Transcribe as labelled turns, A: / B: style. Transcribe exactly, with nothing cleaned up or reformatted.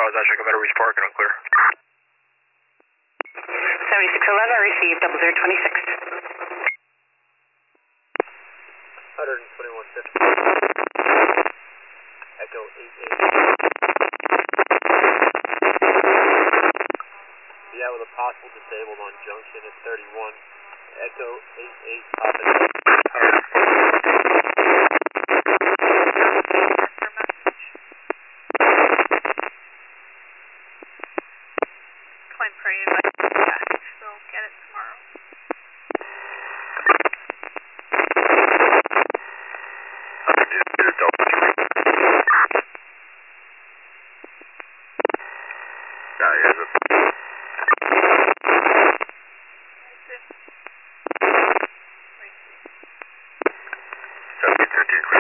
A: Is that check about Reach Park and unclear?
B: seventy-six eleven, received double zero twenty-six.
C: one twenty-one fifty. Echo eight eight. Yeah, with a possible disabled on junction at thirty-one. Echo eight eight.
D: Claim prayed by dispatch, so get it tomorrow.
A: seventeen thirteen.